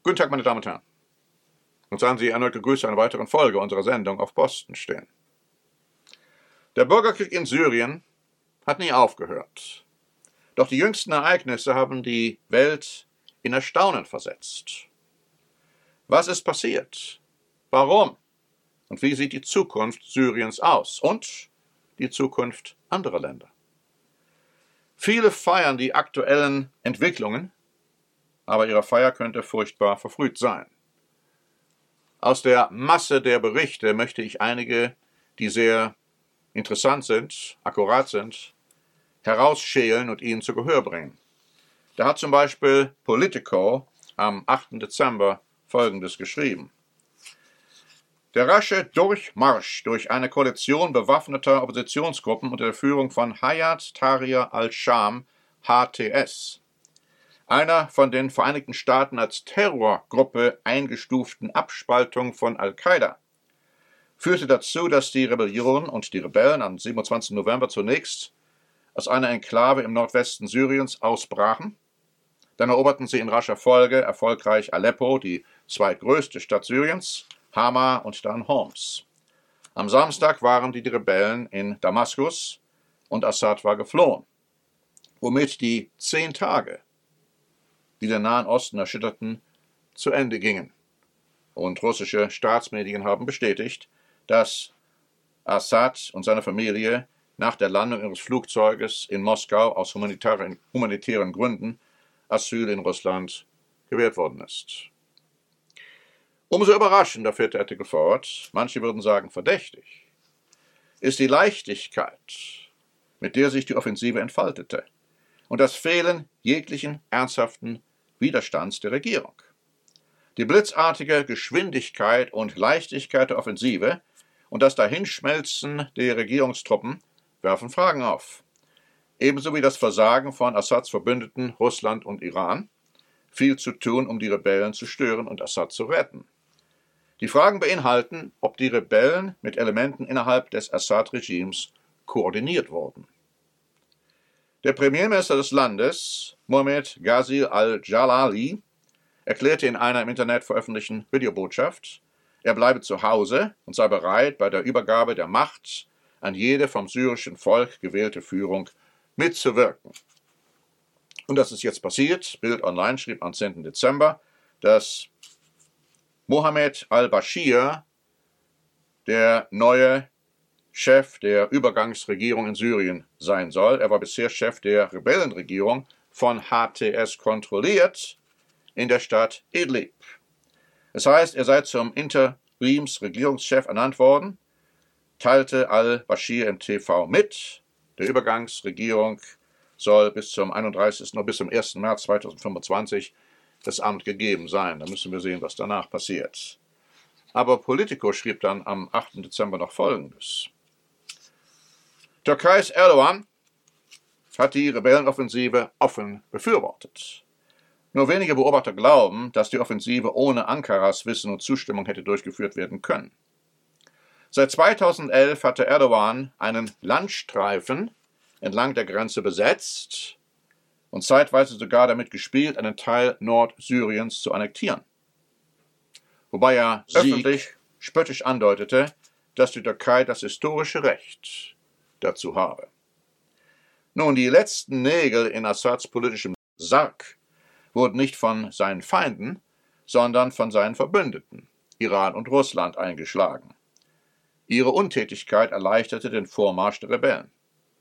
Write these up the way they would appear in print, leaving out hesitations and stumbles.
Guten Tag, meine Damen und Herren. Und seien Sie erneut gegrüßt zu einer weiteren Folge unserer Sendung Auf Posten stehen. Der Bürgerkrieg in Syrien hat nie aufgehört. Doch die jüngsten Ereignisse haben die Welt in Erstaunen versetzt. Was ist passiert? Warum? Und wie sieht die Zukunft Syriens aus? Und die Zukunft anderer Länder? Viele feiern die aktuellen Entwicklungen, aber ihre Feier könnte furchtbar verfrüht sein. Aus der Masse der Berichte möchte ich einige, die sehr interessant sind, akkurat sind, herausschälen und Ihnen zu Gehör bringen. Da hat zum Beispiel Politico am 8. Dezember Folgendes geschrieben. Der rasche Durchmarsch durch eine Koalition bewaffneter Oppositionsgruppen unter der Führung von Hayat Tahrir al-Sham, HTS, einer von den Vereinigten Staaten als Terrorgruppe eingestuften Abspaltung von Al-Qaida, führte dazu, dass die Rebellion und die Rebellen am 27. November zunächst aus einer Enklave im Nordwesten Syriens ausbrachen. Dann eroberten sie in rascher Folge erfolgreich Aleppo, die zweitgrößte Stadt Syriens, Hama und dann Homs. Am Samstag waren die Rebellen in Damaskus und Assad war geflohen, womit die 10 Tage, die den Nahen Osten erschütterten, zu Ende gingen. Und russische Staatsmedien haben bestätigt, dass Assad und seine Familie nach der Landung ihres Flugzeuges in Moskau aus humanitären Gründen Asyl in Russland gewährt worden ist. Umso überraschender, fährt der Artikel fort, manche würden sagen verdächtig, ist die Leichtigkeit, mit der sich die Offensive entfaltete, und das Fehlen jeglichen ernsthaften Widerstands der Regierung. Die blitzartige Geschwindigkeit und Leichtigkeit der Offensive und das Dahinschmelzen der Regierungstruppen werfen Fragen auf. Ebenso wie das Versagen von Assads Verbündeten Russland und Iran, viel zu tun, um die Rebellen zu stören und Assad zu retten. Die Fragen beinhalten, ob die Rebellen mit Elementen innerhalb des Assad-Regimes koordiniert wurden. Der Premierminister des Landes, Mohammed Ghazil al-Jalali, erklärte in einer im Internet veröffentlichten Videobotschaft, er bleibe zu Hause und sei bereit, bei der Übergabe der Macht an jede vom syrischen Volk gewählte Führung mitzuwirken. Und das ist jetzt passiert. Bild Online schrieb am 10. Dezember, dass Mohammed al-Bashir, der neue Chef der Übergangsregierung in Syrien sein soll. Er war bisher Chef der Rebellenregierung, von HTS kontrolliert, in der Stadt Idlib. Das heißt, er sei zum Interimsregierungschef ernannt worden, teilte al-Bashir im TV mit. Der Übergangsregierung soll bis zum 1. März 2025 das Amt gegeben sein. Da müssen wir sehen, was danach passiert. Aber Politico schrieb dann am 8. Dezember noch Folgendes. Türkeis Erdogan hat die Rebellenoffensive offen befürwortet. Nur wenige Beobachter glauben, dass die Offensive ohne Ankaras Wissen und Zustimmung hätte durchgeführt werden können. Seit 2011 hatte Erdogan einen Landstreifen entlang der Grenze besetzt und zeitweise sogar damit gespielt, einen Teil Nordsyriens zu annektieren. Wobei er öffentlich spöttisch andeutete, dass die Türkei das historische Recht dazu habe. Nun, die letzten Nägel in Assads politischem Sarg wurden nicht von seinen Feinden, sondern von seinen Verbündeten, Iran und Russland, eingeschlagen. Ihre Untätigkeit erleichterte den Vormarsch der Rebellen.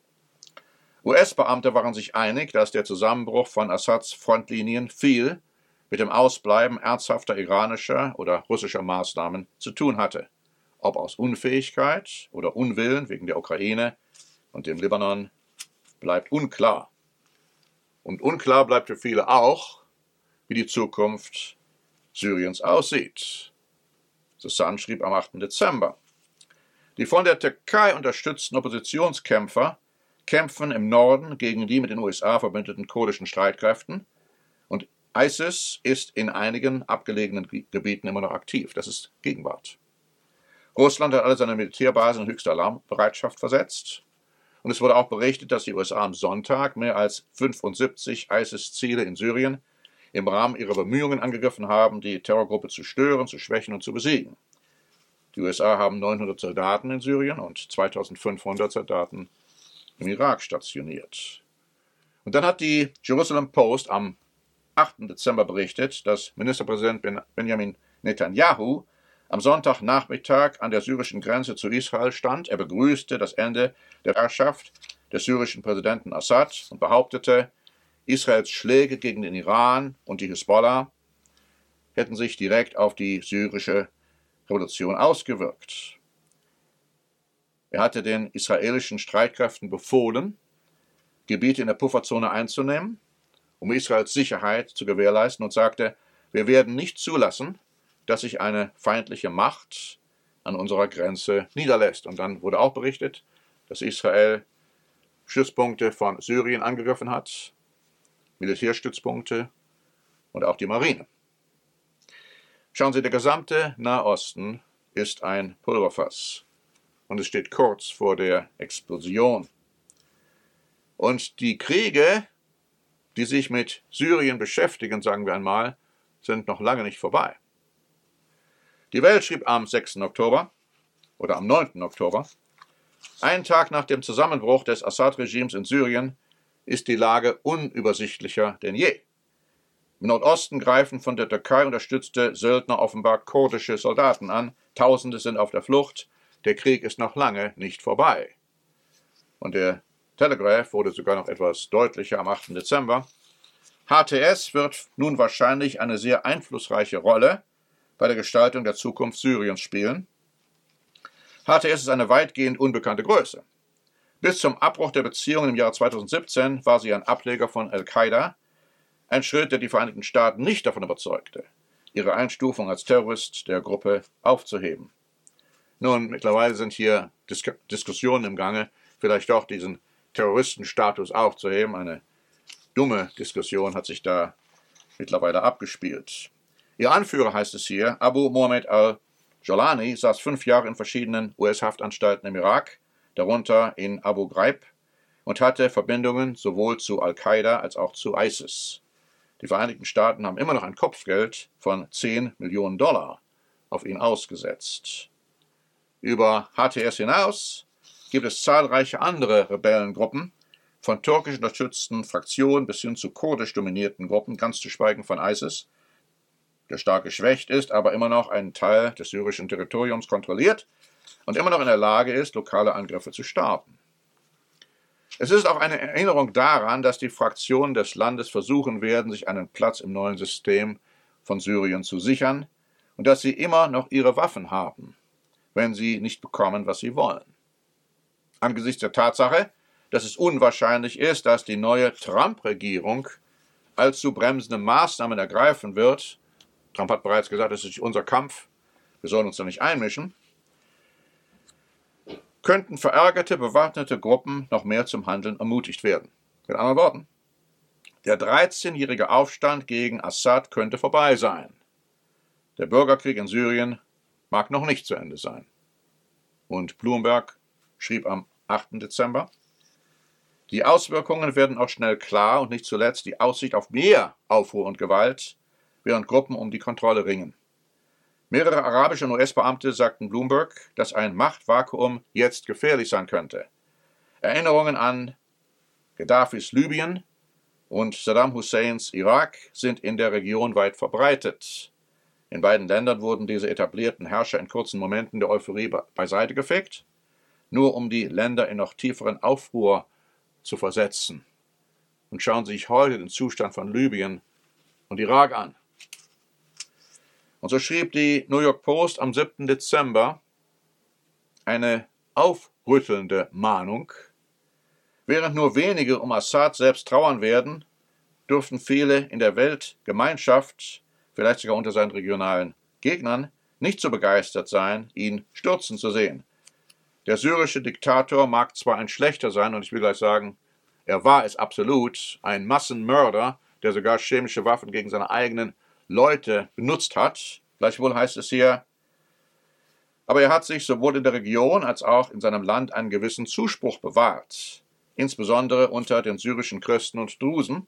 US-Beamte waren sich einig, dass der Zusammenbruch von Assads Frontlinien viel mit dem Ausbleiben ernsthafter iranischer oder russischer Maßnahmen zu tun hatte. Ob aus Unfähigkeit oder Unwillen wegen der Ukraine und dem Libanon, bleibt unklar. Und unklar bleibt für viele auch, wie die Zukunft Syriens aussieht. The Sun schrieb am 8. Dezember. Die von der Türkei unterstützten Oppositionskämpfer kämpfen im Norden gegen die mit den USA verbündeten kurdischen Streitkräften und ISIS ist in einigen abgelegenen Gebieten immer noch aktiv. Das ist Gegenwart. Russland hat alle seine Militärbasen in höchste Alarmbereitschaft versetzt. Und es wurde auch berichtet, dass die USA am Sonntag mehr als 75 ISIS-Ziele in Syrien im Rahmen ihrer Bemühungen angegriffen haben, die Terrorgruppe zu stören, zu schwächen und zu besiegen. Die USA haben 900 Soldaten in Syrien und 2500 Soldaten im Irak stationiert. Und dann hat die Jerusalem Post am 8. Dezember berichtet, dass Ministerpräsident Benjamin Netanyahu am Sonntagnachmittag an der syrischen Grenze zu Israel stand. Er begrüßte das Ende der Herrschaft des syrischen Präsidenten Assad und behauptete, Israels Schläge gegen den Iran und die Hisbollah hätten sich direkt auf die syrische Revolution ausgewirkt. Er hatte den israelischen Streitkräften befohlen, Gebiete in der Pufferzone einzunehmen, um Israels Sicherheit zu gewährleisten, und sagte, wir werden nicht zulassen, dass sich eine feindliche Macht an unserer Grenze niederlässt. Und dann wurde auch berichtet, dass Israel Stützpunkte von Syrien angegriffen hat, Militärstützpunkte und auch die Marine. Schauen Sie, der gesamte Nahosten ist ein Pulverfass und es steht kurz vor der Explosion. Und die Kriege, die sich mit Syrien beschäftigen, sagen wir einmal, sind noch lange nicht vorbei. Die Welt schrieb am 6. Oktober oder am 9. Oktober, einen Tag nach dem Zusammenbruch des Assad-Regimes in Syrien ist die Lage unübersichtlicher denn je. Im Nordosten greifen von der Türkei unterstützte Söldner offenbar kurdische Soldaten an, Tausende sind auf der Flucht, der Krieg ist noch lange nicht vorbei. Und der Telegraph wurde sogar noch etwas deutlicher am 8. Dezember. HTS wird nun wahrscheinlich eine sehr einflussreiche Rolle bei der Gestaltung der Zukunft Syriens spielen. HTS ist eine weitgehend unbekannte Größe. Bis zum Abbruch der Beziehungen im Jahr 2017 war sie ein Ableger von Al-Qaida, ein Schritt, der die Vereinigten Staaten nicht davon überzeugte, ihre Einstufung als Terrorist der Gruppe aufzuheben. Nun, mittlerweile sind hier Diskussionen im Gange, vielleicht doch diesen Terroristenstatus aufzuheben. Eine dumme Diskussion hat sich da mittlerweile abgespielt. Ihr Anführer, heißt es hier, Abu Mohammed al-Jolani, saß 5 Jahre in verschiedenen US-Haftanstalten im Irak, darunter in Abu Ghraib, und hatte Verbindungen sowohl zu Al-Qaida als auch zu ISIS. Die Vereinigten Staaten haben immer noch ein Kopfgeld von $10 Millionen auf ihn ausgesetzt. Über HTS hinaus gibt es zahlreiche andere Rebellengruppen, von türkisch unterstützten Fraktionen bis hin zu kurdisch dominierten Gruppen, ganz zu schweigen von ISIS, der stark geschwächt ist, aber immer noch einen Teil des syrischen Territoriums kontrolliert und immer noch in der Lage ist, lokale Angriffe zu starten. Es ist auch eine Erinnerung daran, dass die Fraktionen des Landes versuchen werden, sich einen Platz im neuen System von Syrien zu sichern und dass sie immer noch ihre Waffen haben, wenn sie nicht bekommen, was sie wollen. Angesichts der Tatsache, dass es unwahrscheinlich ist, dass die neue Trump-Regierung allzu bremsende Maßnahmen ergreifen wird, Trump hat bereits gesagt, es ist unser Kampf, wir sollen uns da nicht einmischen, könnten verärgerte, bewaffnete Gruppen noch mehr zum Handeln ermutigt werden. Mit anderen Worten, der 13-jährige Aufstand gegen Assad könnte vorbei sein. Der Bürgerkrieg in Syrien mag noch nicht zu Ende sein. Und Bloomberg schrieb am 8. Dezember, die Auswirkungen werden auch schnell klar und nicht zuletzt die Aussicht auf mehr Aufruhr und Gewalt, während Gruppen um die Kontrolle ringen. Mehrere arabische und US-Beamte sagten Bloomberg, dass ein Machtvakuum jetzt gefährlich sein könnte. Erinnerungen an Gaddafis Libyen und Saddam Husseins Irak sind in der Region weit verbreitet. In beiden Ländern wurden diese etablierten Herrscher in kurzen Momenten der Euphorie beiseite gefegt, nur um die Länder in noch tieferen Aufruhr zu versetzen. Und schauen Sie sich heute den Zustand von Libyen und Irak an. Und so schrieb die New York Post am 7. Dezember eine aufrüttelnde Mahnung. Während nur wenige um Assad selbst trauern werden, dürften viele in der Weltgemeinschaft, vielleicht sogar unter seinen regionalen Gegnern, nicht so begeistert sein, ihn stürzen zu sehen. Der syrische Diktator mag zwar ein schlechter sein, und ich will gleich sagen, er war es absolut, ein Massenmörder, der sogar chemische Waffen gegen seine eigenen Leute benutzt hat. Gleichwohl heißt es hier, aber er hat sich sowohl in der Region als auch in seinem Land einen gewissen Zuspruch bewahrt, insbesondere unter den syrischen Christen und Drusen,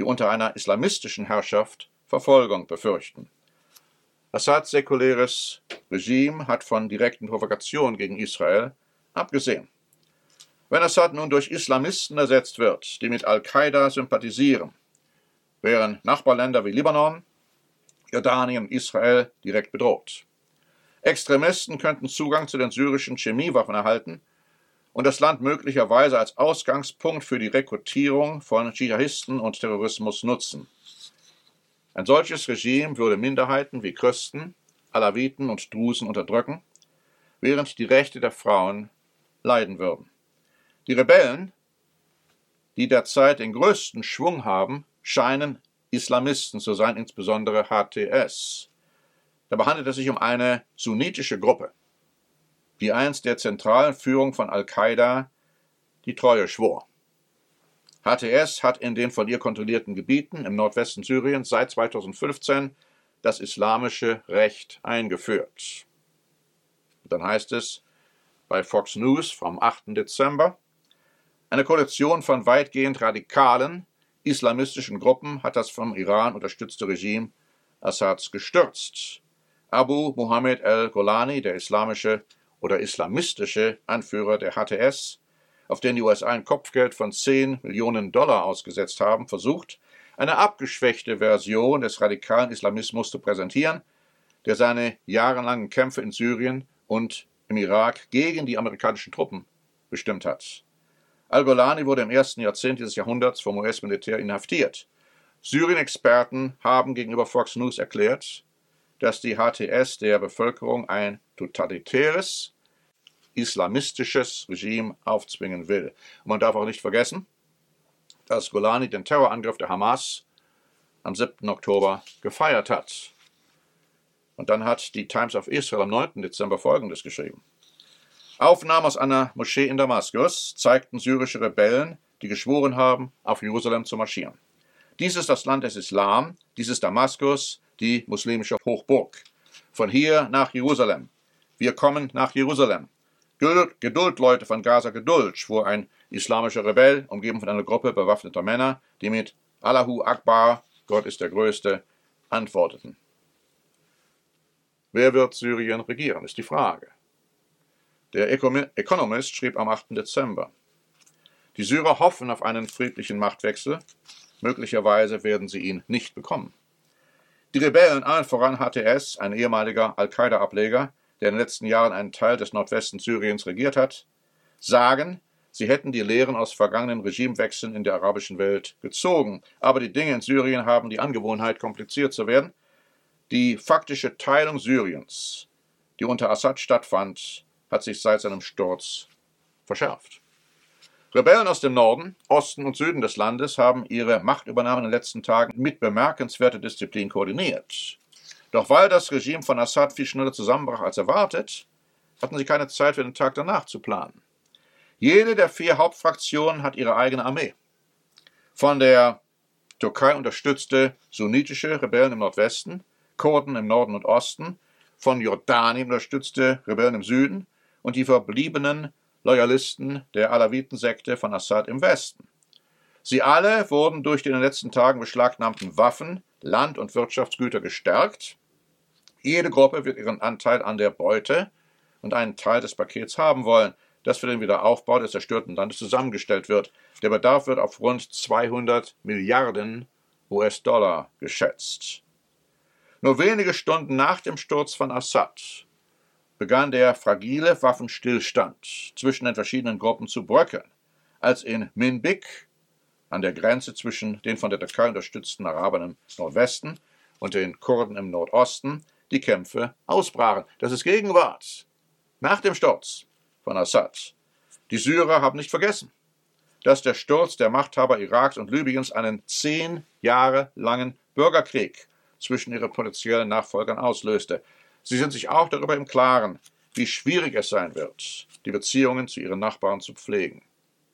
die unter einer islamistischen Herrschaft Verfolgung befürchten. Assads säkuläres Regime hat von direkten Provokationen gegen Israel abgesehen. Wenn Assad nun durch Islamisten ersetzt wird, die mit Al-Qaida sympathisieren, wären Nachbarländer wie Libanon, Jordanien und Israel direkt bedroht. Extremisten könnten Zugang zu den syrischen Chemiewaffen erhalten und das Land möglicherweise als Ausgangspunkt für die Rekrutierung von Dschihadisten und Terrorismus nutzen. Ein solches Regime würde Minderheiten wie Christen, Alawiten und Drusen unterdrücken, während die Rechte der Frauen leiden würden. Die Rebellen, die derzeit den größten Schwung haben, scheinen Islamisten zu sein, insbesondere HTS. Dabei handelt es sich um eine sunnitische Gruppe, die einst der zentralen Führung von Al-Qaida die Treue schwor. HTS hat in den von ihr kontrollierten Gebieten im Nordwesten Syriens seit 2015 das islamische Recht eingeführt. Dann heißt es bei Fox News vom 8. Dezember, eine Koalition von weitgehend radikalen islamistischen Gruppen hat das vom Iran unterstützte Regime Assads gestürzt. Abu Muhammad al-Golani, der islamische oder islamistische Anführer der HTS, auf den die USA ein Kopfgeld von $10 Millionen ausgesetzt haben, versucht, eine abgeschwächte Version des radikalen Islamismus zu präsentieren, der seine jahrelangen Kämpfe in Syrien und im Irak gegen die amerikanischen Truppen bestimmt hat. Al-Golani wurde im ersten Jahrzehnt dieses Jahrhunderts vom US-Militär inhaftiert. Syrien-Experten haben gegenüber Fox News erklärt, dass die HTS der Bevölkerung ein totalitäres, islamistisches Regime aufzwingen will. Und man darf auch nicht vergessen, dass Golani den Terrorangriff der Hamas am 7. Oktober gefeiert hat. Und dann hat die Times of Israel am 9. Dezember Folgendes geschrieben. Aufnahmen aus einer Moschee in Damaskus zeigten syrische Rebellen, die geschworen haben, auf Jerusalem zu marschieren. Dies ist das Land des Islam, dies ist Damaskus, die muslimische Hochburg. Von hier nach Jerusalem. Wir kommen nach Jerusalem. Geduld, Leute von Gaza, Geduld, schwor ein islamischer Rebell, umgeben von einer Gruppe bewaffneter Männer, die mit Allahu Akbar, Gott ist der Größte, antworteten. Wer wird Syrien regieren, ist die Frage. Der Economist schrieb am 8. Dezember, die Syrer hoffen auf einen friedlichen Machtwechsel, möglicherweise werden sie ihn nicht bekommen. Die Rebellen, allen voran HTS, ein ehemaliger Al-Qaida-Ableger, der in den letzten Jahren einen Teil des Nordwesten Syriens regiert hat, sagen, sie hätten die Lehren aus vergangenen Regimewechseln in der arabischen Welt gezogen. Aber die Dinge in Syrien haben die Angewohnheit, kompliziert zu werden. Die faktische Teilung Syriens, die unter Assad stattfand, hat sich seit seinem Sturz verschärft. Rebellen aus dem Norden, Osten und Süden des Landes haben ihre Machtübernahme in den letzten Tagen mit bemerkenswerter Disziplin koordiniert. Doch weil das Regime von Assad viel schneller zusammenbrach als erwartet, hatten sie keine Zeit für den Tag danach zu planen. Jede der 4 Hauptfraktionen hat ihre eigene Armee. Von der Türkei unterstützte sunnitische Rebellen im Nordwesten, Kurden im Norden und Osten, von Jordanien unterstützte Rebellen im Süden und die verbliebenen Loyalisten der Alawitensekte von Assad im Westen. Sie alle wurden durch die in den letzten Tagen beschlagnahmten Waffen, Land- und Wirtschaftsgüter gestärkt. Jede Gruppe wird ihren Anteil an der Beute und einen Teil des Pakets haben wollen, das für den Wiederaufbau des zerstörten Landes zusammengestellt wird. Der Bedarf wird auf rund 200 Milliarden US-Dollar geschätzt. Nur wenige Stunden nach dem Sturz von Assad begann der fragile Waffenstillstand zwischen den verschiedenen Gruppen zu bröckeln, als in Minbik, an der Grenze zwischen den von der Türkei unterstützten Arabern im Nordwesten und den Kurden im Nordosten, die Kämpfe ausbrachen. Das ist Gegenwart. Nach dem Sturz von Assad. Die Syrer haben nicht vergessen, dass der Sturz der Machthaber Iraks und Libyens einen 10 Jahre langen Bürgerkrieg zwischen ihren potenziellen Nachfolgern auslöste. Sie sind sich auch darüber im Klaren, wie schwierig es sein wird, die Beziehungen zu ihren Nachbarn zu pflegen.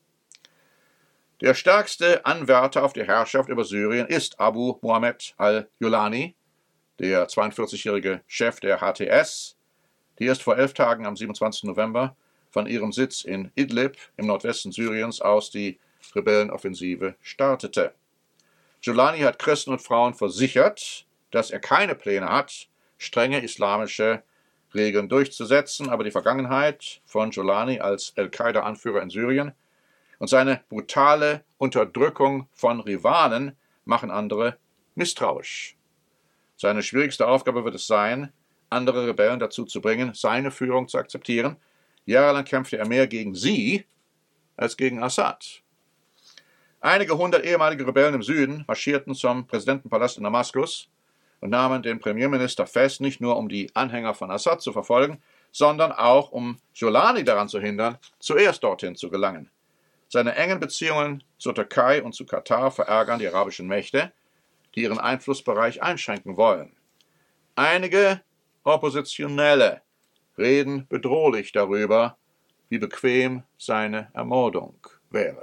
Der stärkste Anwärter auf die Herrschaft über Syrien ist Abu Muhammad al-Golani, der 42-jährige Chef der HTS, die erst vor 11 Tagen am 27. November von ihrem Sitz in Idlib im Nordwesten Syriens aus die Rebellenoffensive startete. Giuliani hat Christen und Frauen versichert, dass er keine Pläne hat, strenge islamische Regeln durchzusetzen, aber die Vergangenheit von Giuliani als Al-Qaida-Anführer in Syrien und seine brutale Unterdrückung von Rivalen machen andere misstrauisch. Seine schwierigste Aufgabe wird es sein, andere Rebellen dazu zu bringen, seine Führung zu akzeptieren. Jahrelang kämpfte er mehr gegen sie als gegen Assad. Einige hundert ehemalige Rebellen im Süden marschierten zum Präsidentenpalast in Damaskus und nahmen den Premierminister fest, nicht nur um die Anhänger von Assad zu verfolgen, sondern auch um Giuliani daran zu hindern, zuerst dorthin zu gelangen. Seine engen Beziehungen zur Türkei und zu Katar verärgern die arabischen Mächte, die ihren Einflussbereich einschränken wollen. Einige Oppositionelle reden bedrohlich darüber, wie bequem seine Ermordung wäre.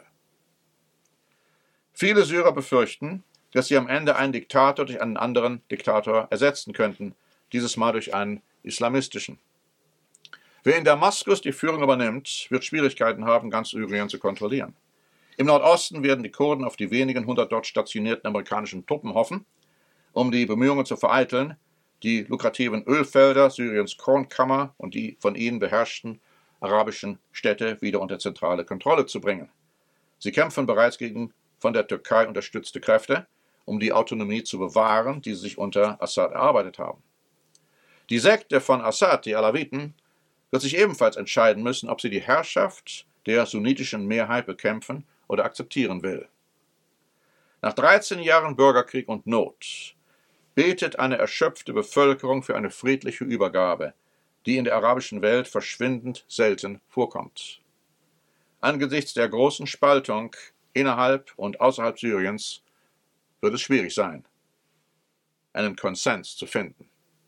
Viele Syrer befürchten, dass sie am Ende einen Diktator durch einen anderen Diktator ersetzen könnten, dieses Mal durch einen islamistischen. Wer in Damaskus die Führung übernimmt, wird Schwierigkeiten haben, ganz Syrien zu kontrollieren. Im Nordosten werden die Kurden auf die wenigen 100 dort stationierten amerikanischen Truppen hoffen, um die Bemühungen zu vereiteln, die lukrativen Ölfelder Syriens Kornkammer und die von ihnen beherrschten arabischen Städte wieder unter zentrale Kontrolle zu bringen. Sie kämpfen bereits gegen von der Türkei unterstützte Kräfte, um die Autonomie zu bewahren, die sie sich unter Assad erarbeitet haben. Die Sekte von Assad, die Alawiten, wird sich ebenfalls entscheiden müssen, ob sie die Herrschaft der sunnitischen Mehrheit bekämpfen oder akzeptieren will. Nach 13 Jahren Bürgerkrieg und Not betet eine erschöpfte Bevölkerung für eine friedliche Übergabe, die in der arabischen Welt verschwindend selten vorkommt. Angesichts der großen Spaltung innerhalb und außerhalb Syriens wird es schwierig sein, einen Konsens zu finden.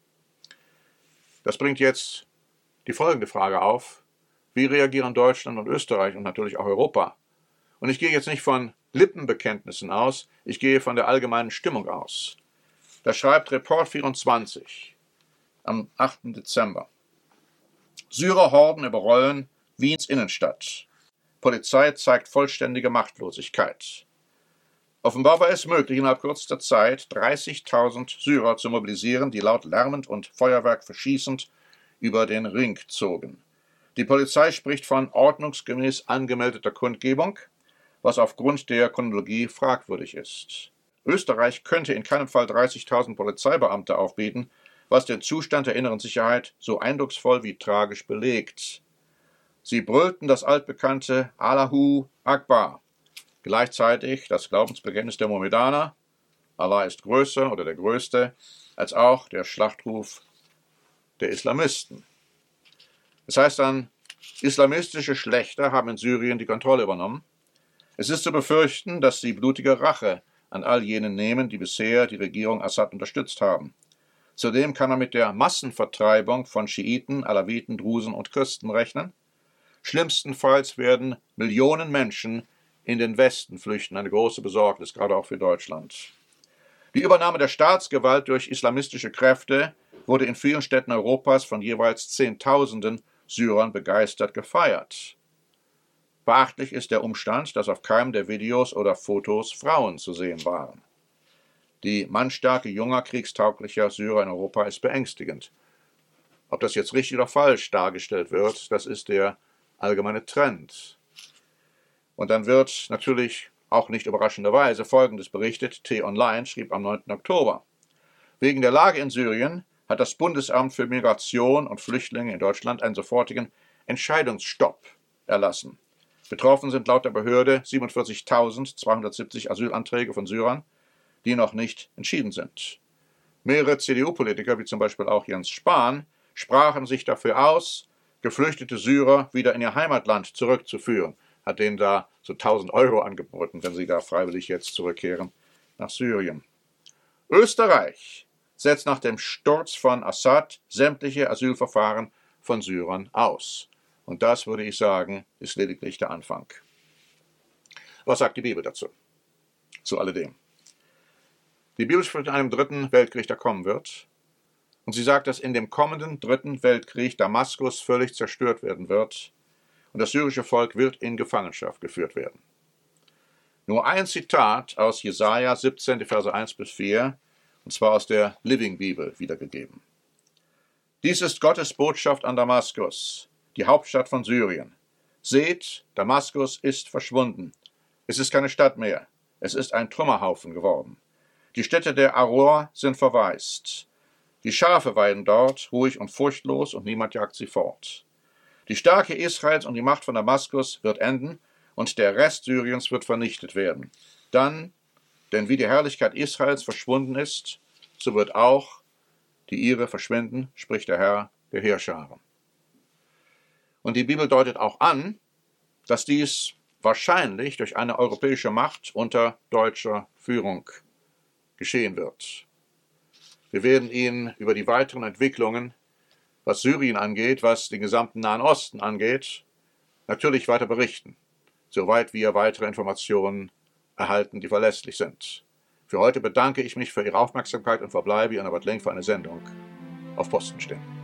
Das bringt jetzt die folgende Frage auf: Wie reagieren Deutschland und Österreich und natürlich auch Europa? Und ich gehe jetzt nicht von Lippenbekenntnissen aus, ich gehe von der allgemeinen Stimmung aus. Da schreibt Report24 am 8. Dezember. Syrerhorden überrollen Wiens Innenstadt. Polizei zeigt vollständige Machtlosigkeit. Offenbar war es möglich, innerhalb kürzester Zeit 30.000 Syrer zu mobilisieren, die laut lärmend und Feuerwerk verschießend über den Ring zogen. Die Polizei spricht von ordnungsgemäß angemeldeter Kundgebung, was aufgrund der Chronologie fragwürdig ist. Österreich könnte in keinem Fall 30.000 Polizeibeamte aufbieten, was den Zustand der inneren Sicherheit so eindrucksvoll wie tragisch belegt. Sie brüllten das altbekannte Allahu Akbar, gleichzeitig das Glaubensbekenntnis der Mohammedaner, Allah ist größer oder der Größte, als auch der Schlachtruf der Islamisten. Das heißt dann, islamistische Schlächter haben in Syrien die Kontrolle übernommen. Es ist zu befürchten, dass sie blutige Rache an all jenen nehmen, die bisher die Regierung Assad unterstützt haben. Zudem kann man mit der Massenvertreibung von Schiiten, Alawiten, Drusen und Christen rechnen. Schlimmstenfalls werden Millionen Menschen in den Westen flüchten, eine große Besorgnis, gerade auch für Deutschland. Die Übernahme der Staatsgewalt durch islamistische Kräfte wurde in vielen Städten Europas von jeweils Zehntausenden Syrern begeistert gefeiert. Beachtlich ist der Umstand, dass auf keinem der Videos oder Fotos Frauen zu sehen waren. Die Mannstärke junger, kriegstauglicher Syrer in Europa ist beängstigend. Ob das jetzt richtig oder falsch dargestellt wird, das ist der allgemeine Trend. Und dann wird natürlich auch nicht überraschenderweise Folgendes berichtet. T-Online schrieb am 9. Oktober. Wegen der Lage in Syrien hat das Bundesamt für Migration und Flüchtlinge in Deutschland einen sofortigen Entscheidungsstopp erlassen. Betroffen sind laut der Behörde 47.270 Asylanträge von Syrern, die noch nicht entschieden sind. Mehrere CDU-Politiker, wie zum Beispiel auch Jens Spahn, sprachen sich dafür aus, geflüchtete Syrer wieder in ihr Heimatland zurückzuführen, hat denen da so 1.000 Euro angeboten, wenn sie da freiwillig jetzt zurückkehren nach Syrien. Österreich setzt nach dem Sturz von Assad sämtliche Asylverfahren von Syrern aus. Und das, würde ich sagen, ist lediglich der Anfang. Was sagt die Bibel dazu? Zu alledem. Die Bibel spricht von einem dritten Weltkrieg, der kommen wird. Und sie sagt, dass in dem kommenden dritten Weltkrieg Damaskus völlig zerstört werden wird und das syrische Volk wird in Gefangenschaft geführt werden. Nur ein Zitat aus Jesaja 17, die Verse 1 bis 4, und zwar aus der Living Bibel wiedergegeben. Dies ist Gottes Botschaft an Damaskus, die Hauptstadt von Syrien. Seht, Damaskus ist verschwunden. Es ist keine Stadt mehr. Es ist ein Trümmerhaufen geworden. Die Städte der Aroer sind verwaist. Die Schafe weiden dort, ruhig und furchtlos, und niemand jagt sie fort. Die Stärke Israels und die Macht von Damaskus wird enden, und der Rest Syriens wird vernichtet werden. Dann, denn wie die Herrlichkeit Israels verschwunden ist, so wird auch die ihre verschwinden, spricht der Herr der Heerscharen. Und die Bibel deutet auch an, dass dies wahrscheinlich durch eine europäische Macht unter deutscher Führung geschehen wird. Wir werden Ihnen über die weiteren Entwicklungen, was Syrien angeht, was den gesamten Nahen Osten angeht, natürlich weiter berichten, soweit wir weitere Informationen erhalten, die verlässlich sind. Für heute bedanke ich mich für Ihre Aufmerksamkeit und verbleibe Ihren Norbert Lenk für eine Sendung auf Posten stehen.